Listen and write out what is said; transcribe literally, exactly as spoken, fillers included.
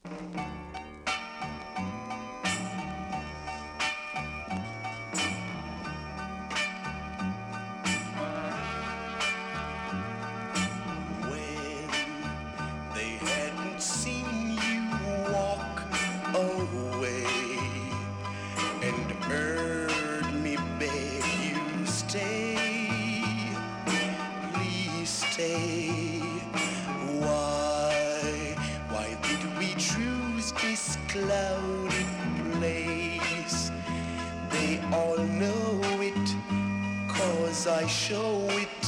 When they hadn't seen you walk away and heard me beg you stay, please stay. Why, why did we choose this cloudy place? They all know it, 'cause I show it